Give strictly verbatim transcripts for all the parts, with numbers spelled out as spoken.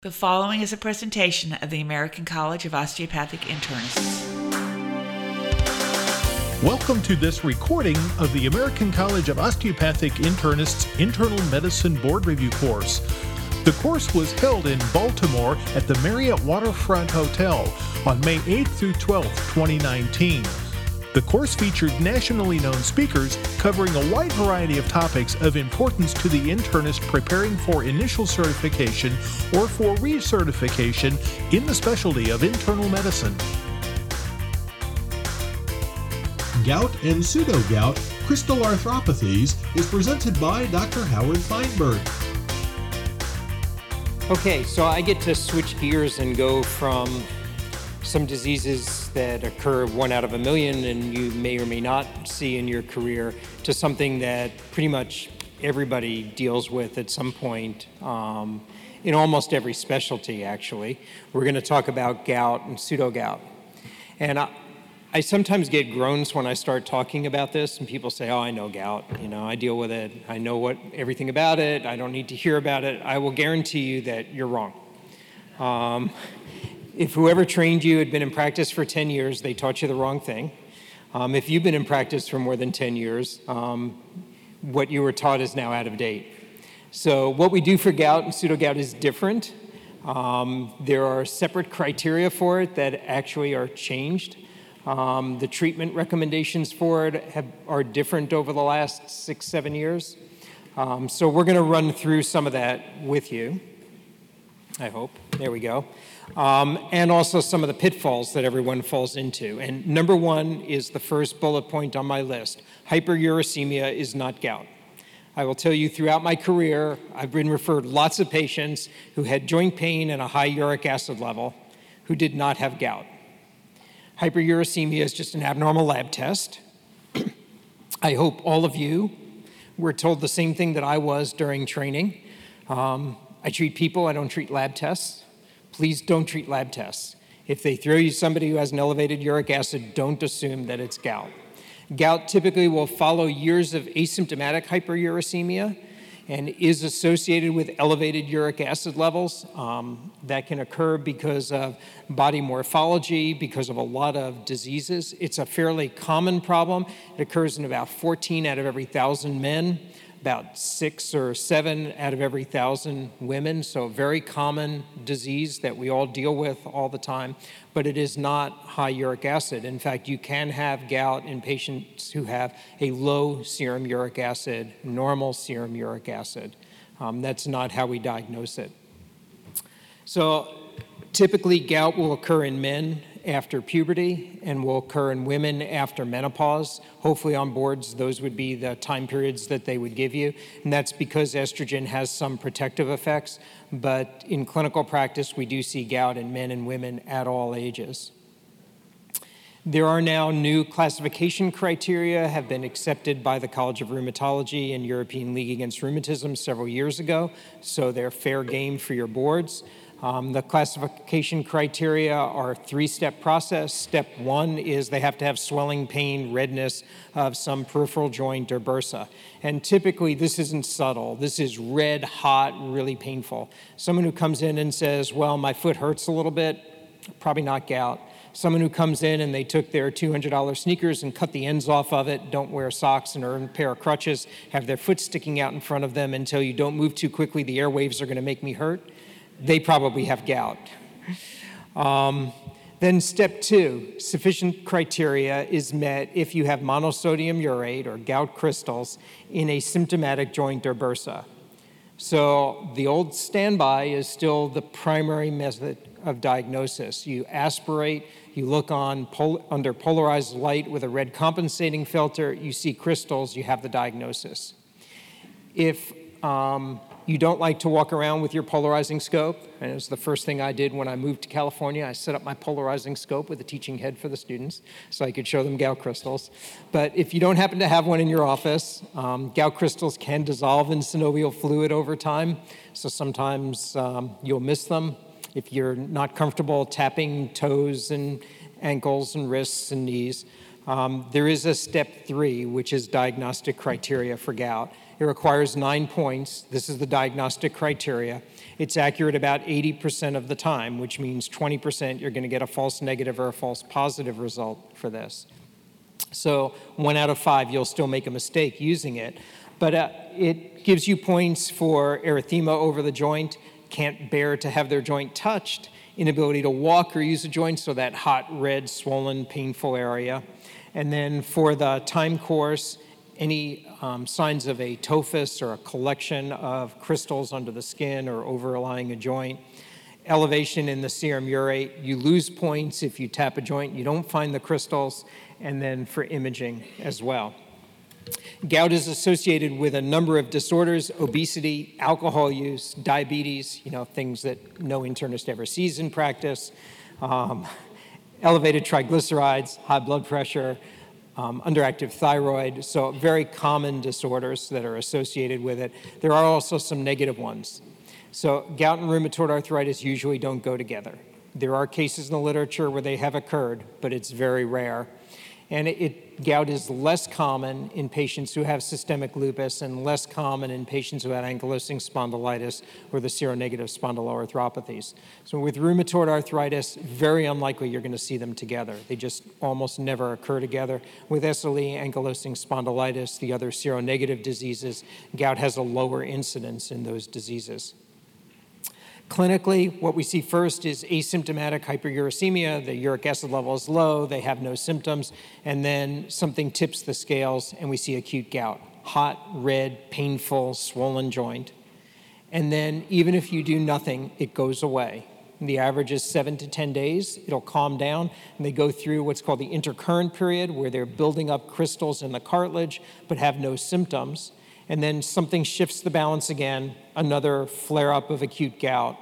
The following is a presentation of the American College of Osteopathic Internists. Welcome to this recording of the American College of Osteopathic Internists Internal Medicine Board Review course. The course was held in Baltimore at the Marriott Waterfront Hotel on May eighth through twelfth, twenty nineteen. The course featured nationally known speakers covering a wide variety of topics of importance to the internist preparing for initial certification or for recertification in the specialty of internal medicine. Gout and pseudogout crystal arthropathies is presented by Doctor Howard Feinberg. Okay, so I get to switch gears and go from some diseases that occur one out of a million and you may or may not see in your career to something that pretty much everybody deals with at some point um, in almost every specialty, actually. We're going to talk about gout and pseudogout. And I, I sometimes get groans when I start talking about this and people say, oh, I know gout, you know, I deal with it, I know what everything about it, I don't need to hear about it. I will guarantee you that you're wrong. Um, If whoever trained you had been in practice for ten years, they taught you the wrong thing. Um, if you've been in practice for more than ten years, um, what you were taught is now out of date. So what we do for gout and pseudogout is different. Um, there are separate criteria for it that actually are changed. Um, the treatment recommendations for it have, are different over the last six, seven years. Um, so we're going to run through some of that with you, I hope. There we go. Um, and also some of the pitfalls that everyone falls into. And number one is the first bullet point on my list. Hyperuricemia is not gout. I will tell you throughout my career, I've been referred lots of patients who had joint pain and a high uric acid level who did not have gout. Hyperuricemia is just an abnormal lab test. I hope all of you were told the same thing that I was during training. Um, I treat people, I don't treat lab tests. Please don't treat lab tests. If they throw you somebody who has an elevated uric acid, don't assume that it's gout. Gout typically will follow years of asymptomatic hyperuricemia and is associated with elevated uric acid levels. Um, that can occur because of body morphology, because of a lot of diseases. It's a fairly common problem. It occurs in about fourteen out of every thousand men, about six or seven out of every thousand women, so a very common disease that we all deal with all the time, but it is not high uric acid. In fact, you can have gout in patients who have a low serum uric acid, normal serum uric acid. Um, that's not how we diagnose it. So typically gout will occur in men after puberty and will occur in women after menopause. Hopefully on boards, those would be the time periods that they would give you. And that's because estrogen has some protective effects. But in clinical practice, we do see gout in men and women at all ages. There are now new classification criteria have been accepted by the College of Rheumatology and European League Against Rheumatism several years ago. So they're fair game for your boards. Um, the classification criteria are a three-step process. Step one is they have to have swelling, pain, redness of some peripheral joint or bursa. And typically this isn't subtle. This is red, hot, really painful. Someone who comes in and says, well, my foot hurts a little bit, probably not gout. Someone who comes in and they took their two hundred dollar sneakers and cut the ends off of it, don't wear socks and are in a pair of crutches, have their foot sticking out in front of them until you don't move too quickly, the airwaves are going to make me hurt. They probably have gout. Um, then step two, sufficient criteria is met if you have monosodium urate or gout crystals in a symptomatic joint or bursa. So the old standby is still the primary method of diagnosis. You aspirate, you look on pol- under polarized light with a red compensating filter, you see crystals, you have the diagnosis. If um, you don't like to walk around with your polarizing scope, and it was the first thing I did when I moved to California. I set up my polarizing scope with a teaching head for the students so I could show them gout crystals. But if you don't happen to have one in your office, um, gout crystals can dissolve in synovial fluid over time, so sometimes um, you'll miss them. If you're not comfortable tapping toes and ankles and wrists and knees, um, there is a step three, which is diagnostic criteria for gout. It requires nine points. This is the diagnostic criteria. It's accurate about eighty percent of the time, which means twenty percent you're going to get a false negative or a false positive result for this. So one out of five, you'll still make a mistake using it. But uh, it gives you points for erythema over the joint, can't bear to have their joint touched, inability to walk or use a joint, so that hot, red, swollen, painful area. And then for the time course, any um, signs of a tophus or a collection of crystals under the skin or overlying a joint. Elevation in the serum urate, you lose points if you tap a joint, you don't find the crystals, and then for imaging as well. Gout is associated with a number of disorders: obesity, alcohol use, diabetes, you know, things that no internist ever sees in practice, um, elevated triglycerides, high blood pressure, um, underactive thyroid, so very common disorders that are associated with it. There are also some negative ones. So gout and rheumatoid arthritis usually don't go together. There are cases in the literature where they have occurred, but it's very rare. And it, it, gout is less common in patients who have systemic lupus and less common in patients who have ankylosing spondylitis or the seronegative spondyloarthropathies. So with rheumatoid arthritis, very unlikely you're going to see them together. They just almost never occur together. With S L E, ankylosing spondylitis, the other seronegative diseases, gout has a lower incidence in those diseases. Clinically, what we see first is asymptomatic hyperuricemia. The uric acid level is low, they have no symptoms, and then something tips the scales and we see acute gout. Hot, red, painful, swollen joint. And then even if you do nothing, it goes away. The average is seven to ten days. It'll calm down, and they go through what's called the intercurrent period, where they're building up crystals in the cartilage but have no symptoms. And then something shifts the balance again, another flare-up of acute gout.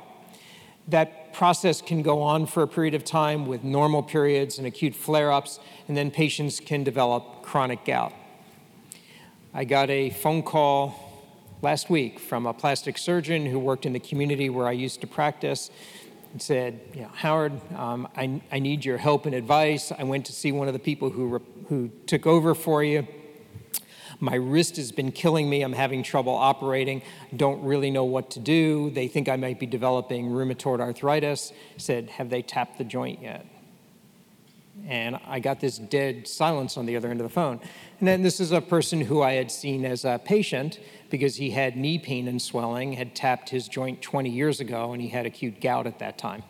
That process can go on for a period of time with normal periods and acute flare-ups, and then patients can develop chronic gout. I got a phone call last week from a plastic surgeon who worked in the community where I used to practice and said, you know, Howard, um, I, I need your help and advice. I went to see one of the people who, who took over for you. My wrist has been killing me. I'm having trouble operating. Don't really know what to do. They think I might be developing rheumatoid arthritis. I said, have they tapped the joint yet? And I got this dead silence on the other end of the phone. And then this is a person who I had seen as a patient because he had knee pain and swelling, had tapped his joint twenty years ago, and he had acute gout at that time.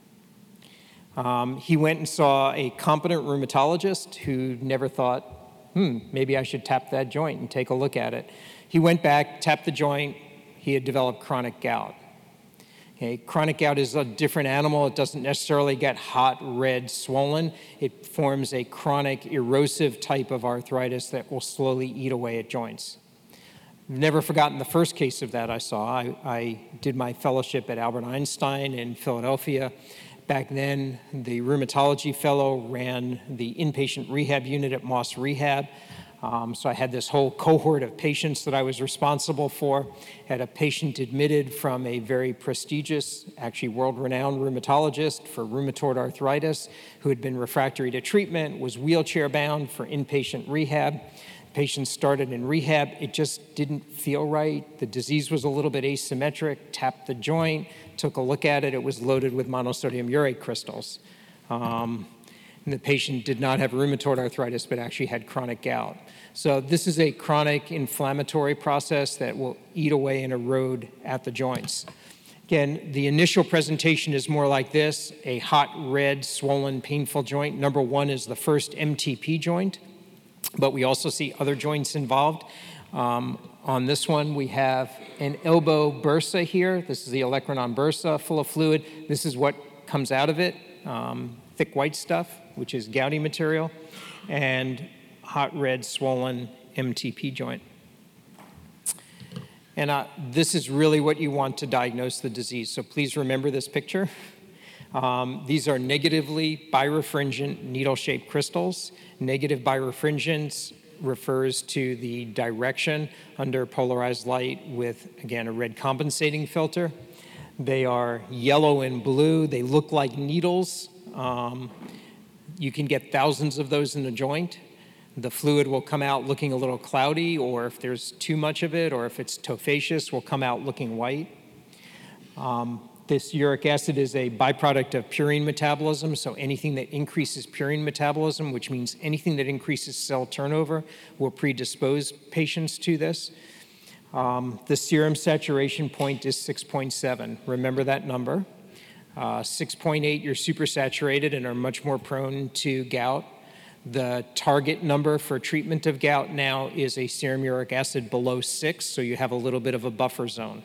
Um, he went and saw a competent rheumatologist who never thought, hmm, maybe I should tap that joint and take a look at it. He went back, tapped the joint. He had developed chronic gout. Okay, chronic gout is a different animal. It doesn't necessarily get hot, red, swollen. It forms a chronic erosive type of arthritis that will slowly eat away at joints. I've never forgotten the first case of that I saw. I, I did my fellowship at Albert Einstein in Philadelphia. Back then, the rheumatology fellow ran the inpatient rehab unit at Moss Rehab. Um, so I had this whole cohort of patients that I was responsible for. Had a patient admitted from a very prestigious, actually world-renowned rheumatologist for rheumatoid arthritis who had been refractory to treatment, was wheelchair-bound for inpatient rehab. Patient started in rehab. It just didn't feel right. The disease was a little bit asymmetric. Tapped the joint, took a look at it. It was loaded with monosodium urate crystals. Um, and the patient did not have rheumatoid arthritis, but actually had chronic gout. So this is a chronic inflammatory process that will eat away and erode at the joints. Again, the initial presentation is more like this: a hot, red, swollen, painful joint. Number one is the first M T P joint, but we also see other joints involved. Um, on this one, we have an elbow bursa here. This is the olecranon bursa, full of fluid. This is what comes out of it, um, thick white stuff, which is gouty material, and hot, red, swollen M T P joint. And uh, this is really what you want to diagnose the disease. So please remember this picture. Um, these are negatively birefringent needle-shaped crystals. Negative birefringence refers to the direction under polarized light with, again, a red compensating filter. They are yellow and blue. They look like needles. Um, you can get thousands of those in a joint. The fluid will come out looking a little cloudy, or if there's too much of it, or if it's tophaceous, will come out looking white. Um, this uric acid is a byproduct of purine metabolism, so anything that increases purine metabolism, which means anything that increases cell turnover, will predispose patients to this. Um, the serum saturation point is six point seven. Remember that number. Uh, six point eight, you're supersaturated and are much more prone to gout. The target number for treatment of gout now is a serum uric acid below six, so you have a little bit of a buffer zone.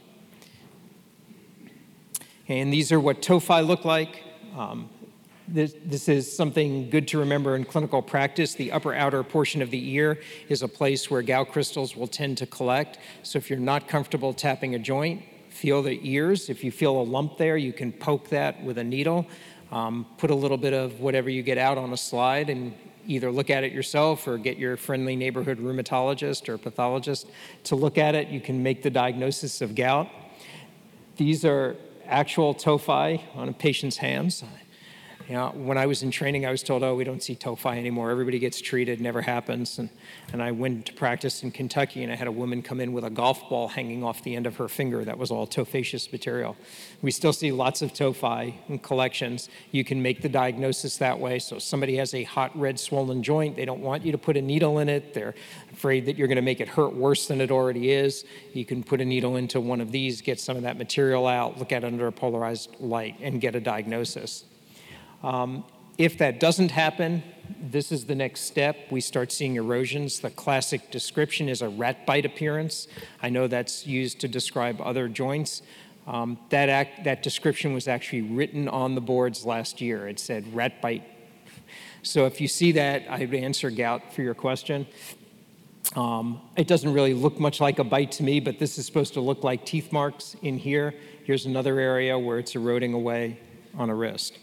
And these are what tophi look like. Um, this, this is something good to remember in clinical practice. The upper outer portion of the ear is a place where gout crystals will tend to collect. So if you're not comfortable tapping a joint, feel the ears. If you feel a lump there, you can poke that with a needle. Um, put a little bit of whatever you get out on a slide and either look at it yourself or get your friendly neighborhood rheumatologist or pathologist to look at it. You can make the diagnosis of gout. These are actual tophi on a patient's hands. You know, when I was in training, I was told, oh, we don't see tophi anymore. Everybody gets treated, never happens. And, and I went to practice in Kentucky, and I had a woman come in with a golf ball hanging off the end of her finger. That was all tophaceous material. We still see lots of tophi in collections. You can make the diagnosis that way. So if somebody has a hot, red, swollen joint, they don't want you to put a needle in it. They're afraid that you're going to make it hurt worse than it already is. You can put a needle into one of these, get some of that material out, look at it under a polarized light, and get a diagnosis. Um, if that doesn't happen, this is the next step. We start seeing erosions. The classic description is a rat bite appearance. I know that's used to describe other joints. Um, that, act, that description was actually written on the boards last year. It said rat bite. So if you see that, I would answer gout for your question. Um, it doesn't really look much like a bite to me, but this is supposed to look like teeth marks in here. Here's another area where it's eroding away on a wrist.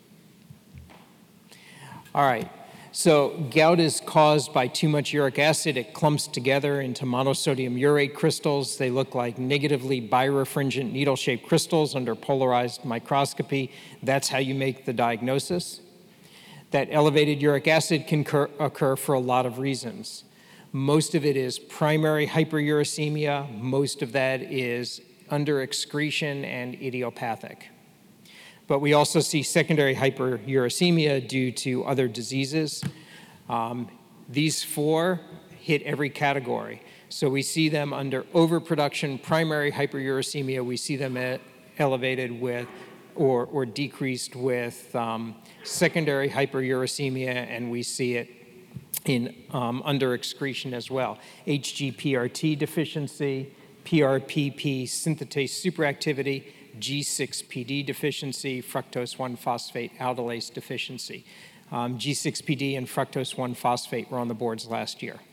All right, so gout is caused by too much uric acid. It clumps together into monosodium urate crystals. They look like negatively birefringent needle-shaped crystals under polarized microscopy. That's how you make the diagnosis. That elevated uric acid can occur, occur for a lot of reasons. Most of it is primary hyperuricemia. Most of that is underexcretion and idiopathic. But we also see secondary hyperuricemia due to other diseases. Um, these four hit every category. So we see them under overproduction, primary hyperuricemia. We see them at elevated with or, or decreased with um, secondary hyperuricemia, and we see it in um, underexcretion as well. H G P R T deficiency, P R P P synthetase superactivity, G six P D deficiency, fructose one phosphate aldolase deficiency. Um, G six P D and fructose one phosphate were on the boards last year.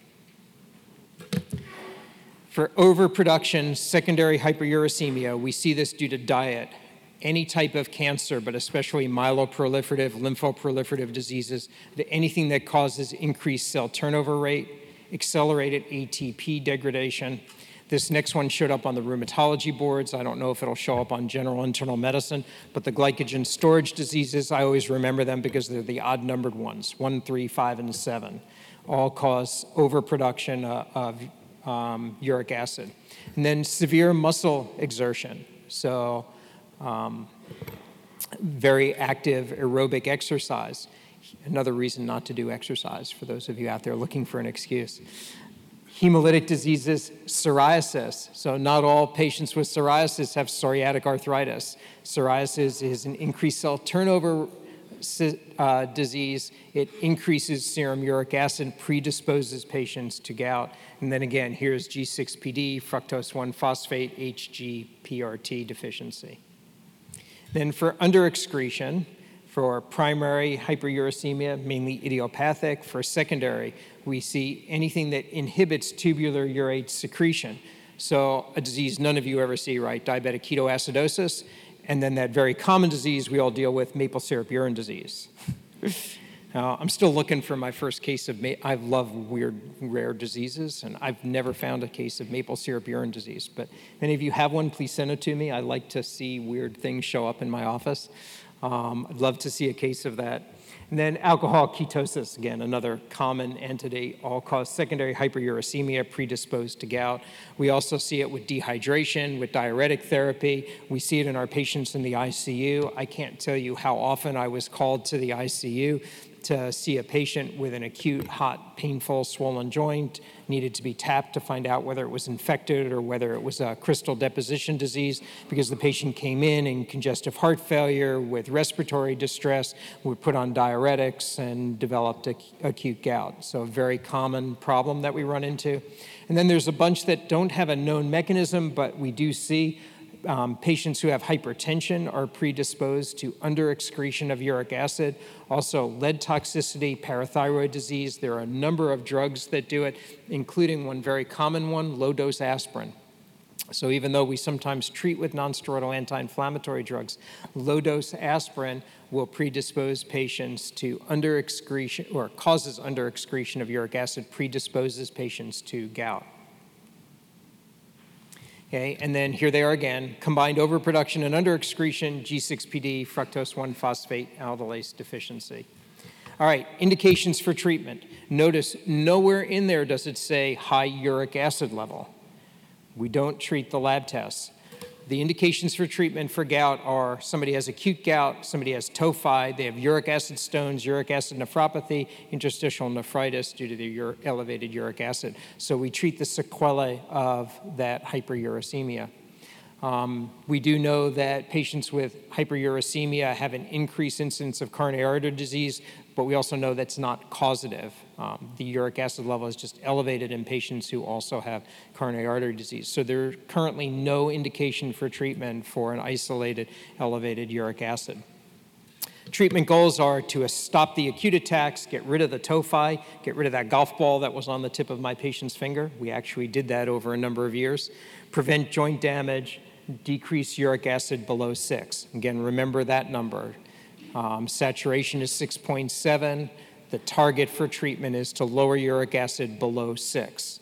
For overproduction, secondary hyperuricemia, we see this due to diet. Any type of cancer, but especially myeloproliferative, lymphoproliferative diseases, anything that causes increased cell turnover rate, accelerated A T P degradation. This next one showed up on the rheumatology boards. I don't know if it'll show up on general internal medicine, but the glycogen storage diseases, I always remember them because they're the odd-numbered ones, one, three, five, and seven, all cause overproduction uh, of um, uric acid. And then severe muscle exertion. So um, very active aerobic exercise. Another reason not to do exercise for those of you out there looking for an excuse. Hemolytic diseases, psoriasis. So not all patients with psoriasis have psoriatic arthritis. Psoriasis is an increased cell turnover uh, disease. It increases serum uric acid, predisposes patients to gout. And then again, here's G six P D, fructose one phosphate, H G P R T deficiency. Then for underexcretion, for primary hyperuricemia, mainly idiopathic. For secondary, we see anything that inhibits tubular urate secretion. So a disease none of you ever see, right? Diabetic ketoacidosis, and then that very common disease we all deal with, maple syrup urine disease. Now, I'm still looking for my first case of, ma- I love weird, rare diseases, and I've never found a case of maple syrup urine disease. But if any of you have one, please send it to me. I like to see weird things show up in my office. Um, I'd love to see a case of that. And then alcohol ketosis, again, another common entity, all cause secondary hyperuricemia predisposed to gout. We also see it with dehydration, with diuretic therapy. We see it in our patients in the I C U. I can't tell you how often I was called to the I C U to see a patient with an acute, hot, painful, swollen joint, needed to be tapped to find out whether it was infected or whether it was a crystal deposition disease, because the patient came in in congestive heart failure with respiratory distress, we put on diuretics and developed ac- acute gout. So a very common problem that we run into. And then there's a bunch that don't have a known mechanism, but we do see Um, patients who have hypertension are predisposed to underexcretion of uric acid. Also, lead toxicity, parathyroid disease. There are a number of drugs that do it, including one very common one, low-dose aspirin. So even though we sometimes treat with nonsteroidal anti-inflammatory drugs, low-dose aspirin will predispose patients to underexcretion, or causes underexcretion of uric acid, predisposes patients to gout. Okay, and then here they are again, combined overproduction and underexcretion, G six P D, fructose one phosphate aldolase deficiency. All right, indications for treatment. Notice nowhere in there does it say high uric acid level. We don't treat the lab tests. The indications for treatment for gout are somebody has acute gout, somebody has tophi, they have uric acid stones, uric acid nephropathy, interstitial nephritis due to the ur- elevated uric acid. So we treat the sequelae of that hyperuricemia. Um, we do know that patients with hyperuricemia have an increased incidence of coronary artery disease, but we also know that's not causative. Um, the uric acid level is just elevated in patients who also have coronary artery disease. So there's currently no indication for treatment for an isolated elevated uric acid. Treatment goals are to stop the acute attacks, get rid of the tophi, get rid of that golf ball that was on the tip of my patient's finger. We actually did that over a number of years. Prevent joint damage, decrease uric acid below six. Again, remember that number. Um, saturation is six point seven. The target for treatment is to lower uric acid below six.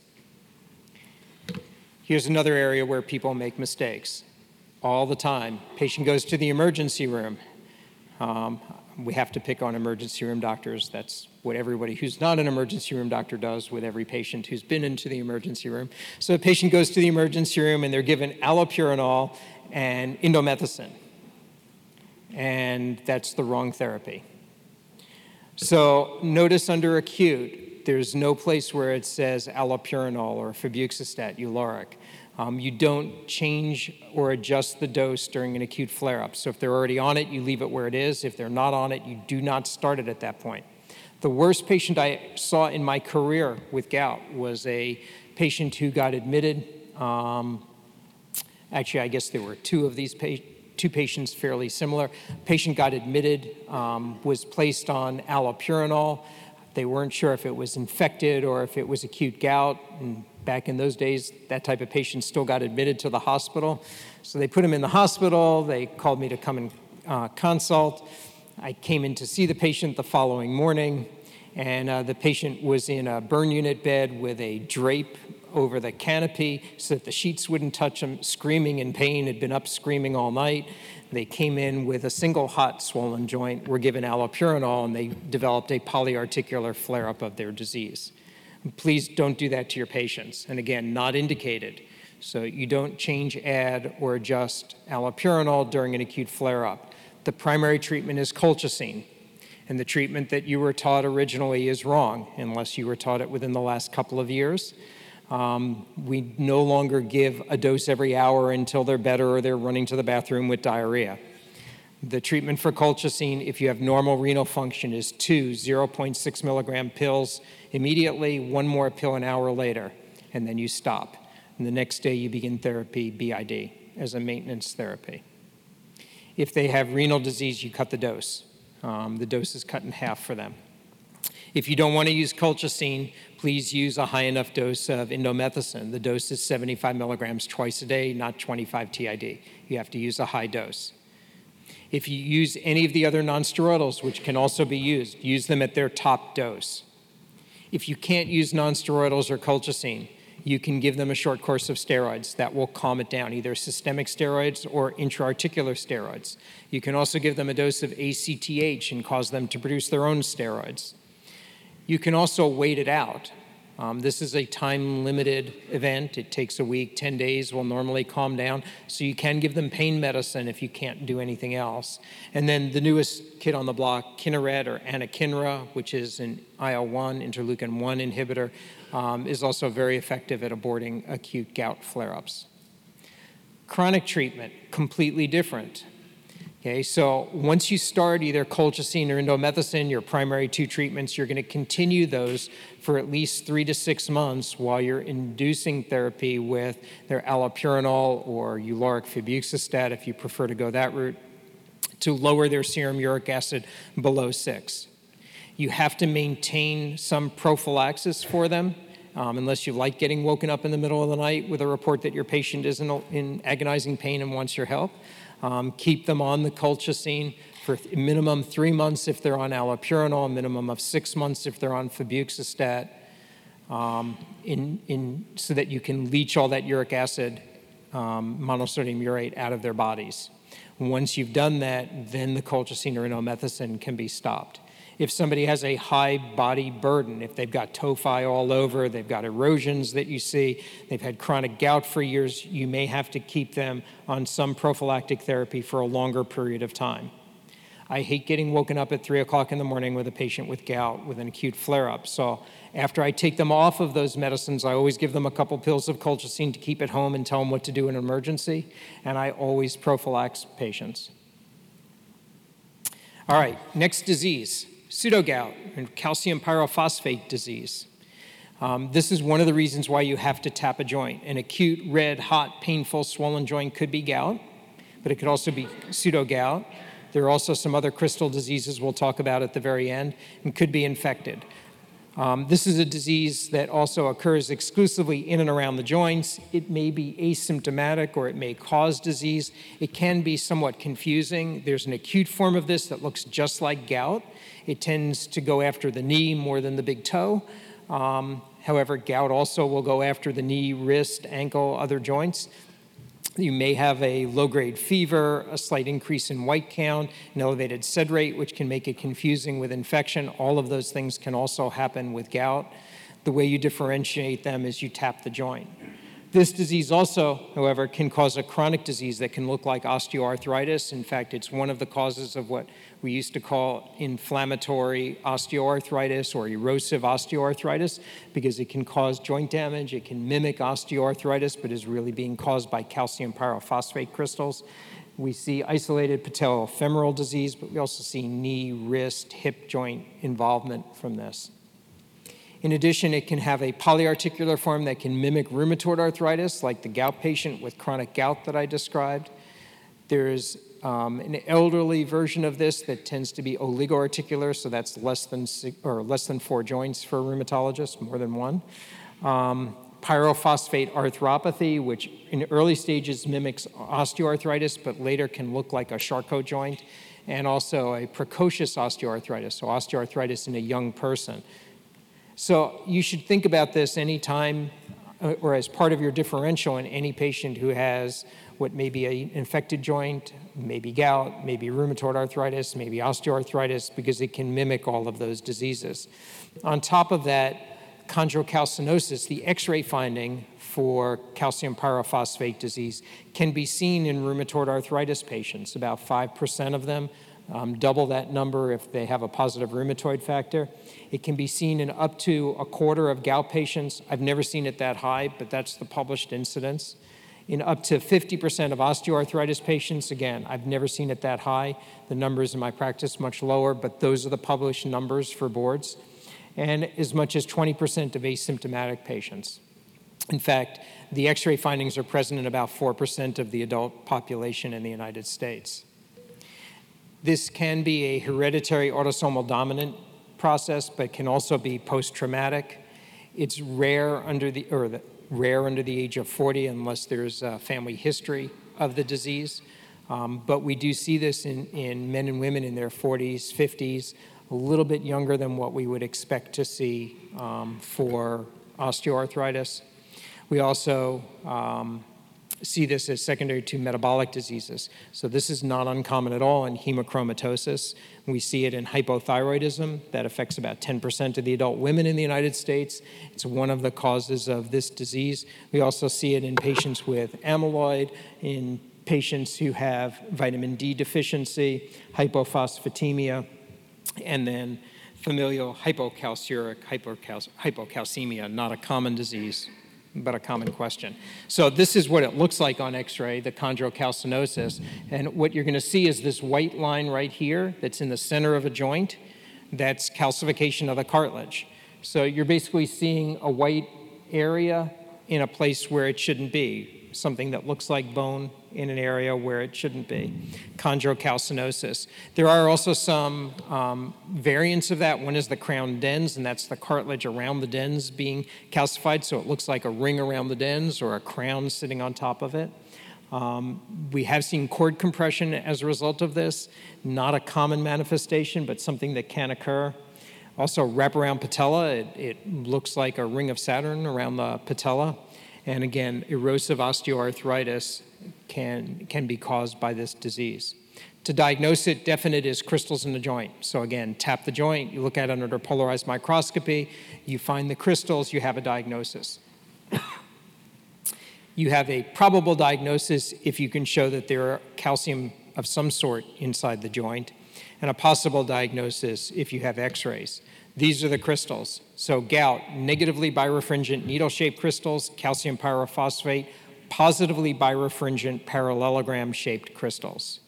Here's another area where people make mistakes all the time. Patient goes to the emergency room. Um, we have to pick on emergency room doctors. That's what everybody who's not an emergency room doctor does with every patient who's been into the emergency room. So a patient goes to the emergency room and they're given allopurinol and indomethacin. And that's the wrong therapy. So notice under acute, there's no place where it says allopurinol or febuxostat, Ularic. Um, you don't change or adjust the dose during an acute flare-up. So if they're already on it, you leave it where it is. If they're not on it, you do not start it at that point. The worst patient I saw in my career with gout was a patient who got admitted. Um, actually, I guess there were two of these patients. Two patients fairly similar. Patient got admitted, um, was placed on allopurinol. They weren't sure if it was infected or if it was acute gout. And back in those days, that type of patient still got admitted to the hospital. So they put him in the hospital. They called me to come and uh, consult. I came in to see the patient the following morning, and uh, the patient was in a burn unit bed with a drape over the canopy so that the sheets wouldn't touch him, screaming in pain, had been up screaming all night. They came in with a single hot swollen joint, were given allopurinol, and they developed a polyarticular flare-up of their disease. Please don't do that to your patients. And again, not indicated. So you don't change, add, or adjust allopurinol during an acute flare-up. The primary treatment is colchicine. And the treatment that you were taught originally is wrong, unless you were taught it within the last couple of years. Um, we no longer give a dose every hour until they're better or they're running to the bathroom with diarrhea. The treatment for colchicine, if you have normal renal function, is two zero point six milligram pills immediately, one more pill an hour later, and then you stop. And the next day you begin therapy, B I D, as a maintenance therapy. If they have renal disease, you cut the dose. Um, the dose is cut in half for them. If you don't want to use colchicine, please use a high enough dose of indomethacin. The dose is seventy-five milligrams twice a day, not twenty-five T I D. You have to use a high dose. If you use any of the other nonsteroidals, which can also be used, use them at their top dose. If you can't use nonsteroidals or colchicine, you can give them a short course of steroids that will calm it down, either systemic steroids or intra-articular steroids. You can also give them a dose of A C T H and cause them to produce their own steroids. You can also wait it out. Um, this is a time-limited event. It takes a week, ten days will normally calm down. So you can give them pain medicine if you can't do anything else. And then the newest kid on the block, Kineret or anakinra, which is an I L one, interleukin one inhibitor, um, is also very effective at aborting acute gout flare-ups. Chronic treatment, completely different. Okay, so once you start either colchicine or indomethacin, your primary two treatments, you're going to continue those for at least three to six months while you're inducing therapy with their allopurinol or Ularic febuxostat, if you prefer to go that route, to lower their serum uric acid below six. You have to maintain some prophylaxis for them, um, unless you like getting woken up in the middle of the night with a report that your patient is in, in agonizing pain and wants your help. Um, keep them on the colchicine for th- minimum three months if they're on allopurinol, minimum of six months if they're on febuxostat, um, in, in, so that you can leach all that uric acid, um, monosodium urate, out of their bodies. Once you've done that, then the colchicine or indomethacin can be stopped. If somebody has a high body burden, if they've got tophi all over, they've got erosions that you see, they've had chronic gout for years, you may have to keep them on some prophylactic therapy for a longer period of time. I hate getting woken up at three o'clock in the morning with a patient with gout with an acute flare-up. So after I take them off of those medicines, I always give them a couple pills of colchicine to keep at home and tell them what to do in an emergency, and I always prophylax patients. All right, next disease. Pseudogout and calcium pyrophosphate disease. Um, this is one of the reasons why you have to tap a joint. An acute, red, hot, painful, swollen joint could be gout, but it could also be pseudogout. There are also some other crystal diseases we'll talk about at the very end, and could be infected. Um, this is a disease that also occurs exclusively in and around the joints. It may be asymptomatic or it may cause disease. It can be somewhat confusing. There's an acute form of this that looks just like gout. It tends to go after the knee more than the big toe. Um, however, gout also will go after the knee, wrist, ankle, other joints. You may have a low-grade fever, a slight increase in white count, an elevated sed rate, which can make it confusing with infection. All of those things can also happen with gout. The way you differentiate them is you tap the joint. This disease also, however, can cause a chronic disease that can look like osteoarthritis. In fact, it's one of the causes of what we used to call inflammatory osteoarthritis or erosive osteoarthritis, because it can cause joint damage. It can mimic osteoarthritis, but is really being caused by calcium pyrophosphate crystals. We see isolated patellofemoral disease, but we also see knee, wrist, hip joint involvement from this. In addition, it can have a polyarticular form that can mimic rheumatoid arthritis, like the gout patient with chronic gout that I described. There's um, an elderly version of this that tends to be oligoarticular, so that's less than six, or less than four joints for a rheumatologist, more than one. Um, pyrophosphate arthropathy, which in early stages mimics osteoarthritis, but later can look like a Charcot joint, and also a precocious osteoarthritis, so osteoarthritis in a young person. So you should think about this anytime uh, or as part of your differential in any patient who has what may be an infected joint, maybe gout, maybe rheumatoid arthritis, maybe osteoarthritis, because it can mimic all of those diseases. On top of that, chondrocalcinosis, the X-ray finding for calcium pyrophosphate disease, can be seen in rheumatoid arthritis patients, about five percent of them. Um, double that number if they have a positive rheumatoid factor. It can be seen in up to a quarter of gout patients. I've never seen it that high, but that's the published incidence. In up to fifty percent of osteoarthritis patients, again, I've never seen it that high. The numbers in my practice much lower, but those are the published numbers for boards. And as much as twenty percent of asymptomatic patients. In fact, the X-ray findings are present in about four percent of the adult population in the United States. This can be a hereditary autosomal dominant process, but can also be post-traumatic. It's rare under the, or the, rare under the age of forty unless there's a family history of the disease. Um, but we do see this in, in men and women in their forties, fifties, a little bit younger than what we would expect to see um, for osteoarthritis. We also um, see this as secondary to metabolic diseases. So this is not uncommon at all in hemochromatosis. We see it in hypothyroidism that affects about ten percent of the adult women in the United States. It's one of the causes of this disease. We also see it in patients with amyloid, in patients who have vitamin D deficiency, hypophosphatemia, and then familial hypocalciuric hypocal- hypocalcemia, not a common disease, but a common question. So this is what it looks like on X-ray, the chondrocalcinosis. And what you're going to see is this white line right here that's in the center of a joint. That's calcification of the cartilage. So you're basically seeing a white area in a place where it shouldn't be, something that looks like bone in an area where it shouldn't be, chondrocalcinosis. There are also some um, variants of that. One is the crown dens, and that's the cartilage around the dens being calcified, so it looks like a ring around the dens or a crown sitting on top of it. Um, we have seen cord compression as a result of this, not a common manifestation, but something that can occur. Also, wraparound patella, it, it looks like a ring of Saturn around the patella. And again, erosive osteoarthritis can, can be caused by this disease. To diagnose it, definite is crystals in the joint. So again, tap the joint, you look at it under polarized microscopy, you find the crystals, you have a diagnosis. You have a probable diagnosis if you can show that there are calcium of some sort inside the joint, and a possible diagnosis if you have X-rays. These are the crystals. So gout, negatively birefringent needle-shaped crystals, calcium pyrophosphate, positively birefringent parallelogram-shaped crystals.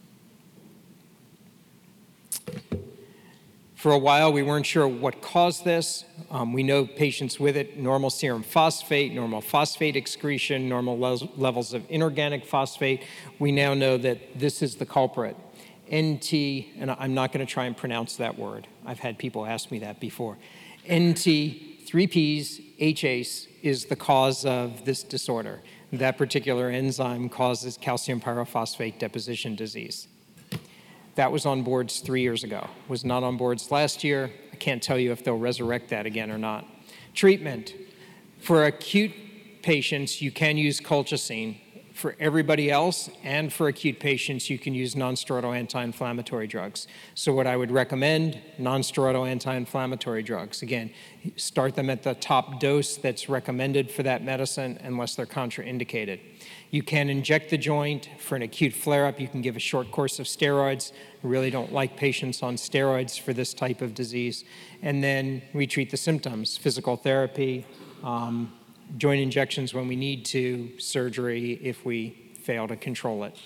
For a while, we weren't sure what caused this. Um, we know patients with it, normal serum phosphate, normal phosphate excretion, normal le- levels of inorganic phosphate. We now know that this is the culprit. N T, and I'm not going to try and pronounce that word. I've had people ask me that before. N T three P's H A C E is the cause of this disorder. That particular enzyme causes calcium pyrophosphate deposition disease. That was on boards three years ago. Was not on boards last year. I can't tell you if they'll resurrect that again or not. Treatment. For acute patients, you can use colchicine. For everybody else and for acute patients, you can use nonsteroidal anti-inflammatory drugs. So what I would recommend, nonsteroidal anti-inflammatory drugs. Again, start them at the top dose that's recommended for that medicine unless they're contraindicated. You can inject the joint for an acute flare-up. You can give a short course of steroids. I really don't like patients on steroids for this type of disease. And then we treat the symptoms, physical therapy, um, joint injections when we need to, surgery if we fail to control it.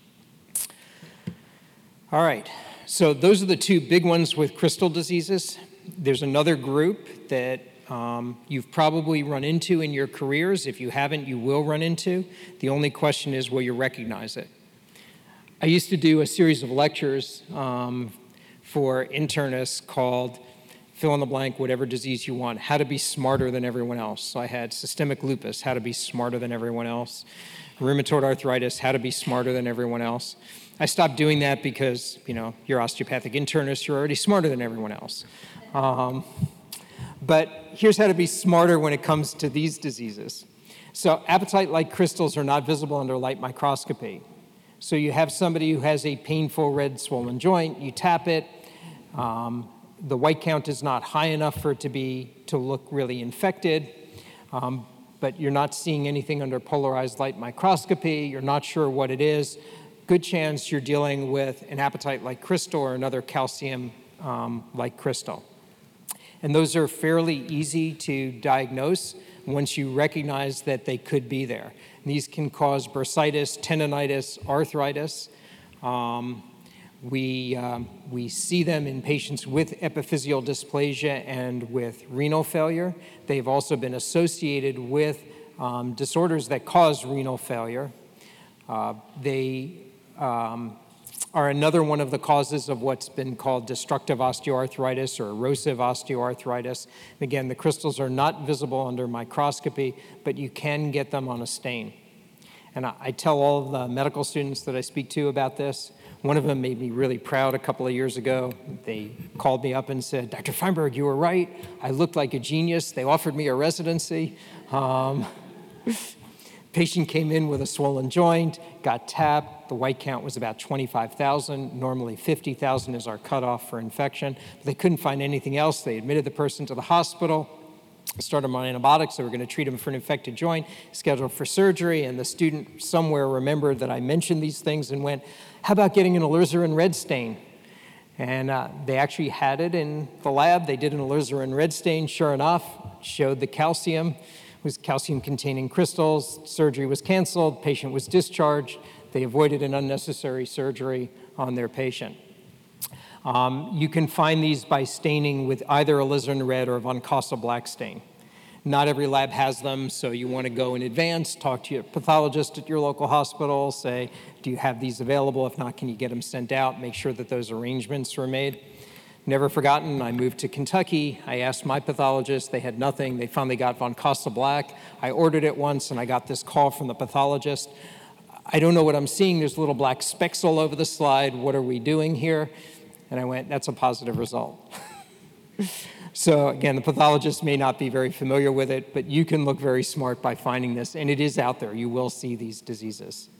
All right, so those are the two big ones with crystal diseases. There's another group that um, you've probably run into in your careers. If you haven't, you will run into. The only question is, will you recognize it? I used to do a series of lectures um, for internists called fill in the blank, whatever disease you want, how to be smarter than everyone else. So I had systemic lupus, how to be smarter than everyone else. Rheumatoid arthritis, how to be smarter than everyone else. I stopped doing that because, you know, you're osteopathic internist, you're already smarter than everyone else. Um, but here's how to be smarter when it comes to these diseases. So appetite-like crystals are not visible under light microscopy. So you have somebody who has a painful red swollen joint, you tap it, um, the white count is not high enough for it to be to look really infected, um, but you're not seeing anything under polarized light microscopy, you're not sure what it is. Good chance you're dealing with an appetite-like crystal or another calcium-like um, crystal. And those are fairly easy to diagnose once you recognize that they could be there. And these can cause bursitis, tendonitis, arthritis. Um, We, um, we see them in patients with epiphyseal dysplasia and with renal failure. They've also been associated with um, disorders that cause renal failure. Uh, they um, are another one of the causes of what's been called destructive osteoarthritis or erosive osteoarthritis. Again, the crystals are not visible under microscopy, but you can get them on a stain. And I, I tell all of the medical students that I speak to about this. One of them made me really proud a couple of years ago. They called me up and said, Doctor Feinberg, you were right. I looked like a genius. They offered me a residency. Um, Patient came in with a swollen joint, got tapped. The white count was about twenty-five thousand. Normally fifty thousand is our cutoff for infection. But they couldn't find anything else. They admitted the person to the hospital, started him on antibiotics. They were going to treat him for an infected joint, scheduled for surgery, and the student somewhere remembered that I mentioned these things and went, how about getting an alizarin red stain? And uh, they actually had it in the lab. They did an alizarin red stain, sure enough, showed the calcium. Was calcium-containing crystals. Surgery was canceled. Patient was discharged. They avoided an unnecessary surgery on their patient. Um, you can find these by staining with either alizarin red or von Casa black stain. Not every lab has them, so you want to go in advance, talk to your pathologist at your local hospital, say, do you have these available? If not, can you get them sent out? Make sure that those arrangements are made. Never forgotten, I moved to Kentucky. I asked my pathologist, they had nothing. They finally got von Casa black. I ordered it once and I got this call from the pathologist. I don't know what I'm seeing. There's little black specks all over the slide. What are we doing here? And I went, that's a positive result. So again, the pathologist may not be very familiar with it, but you can look very smart by finding this, and it is out there. You will see these diseases.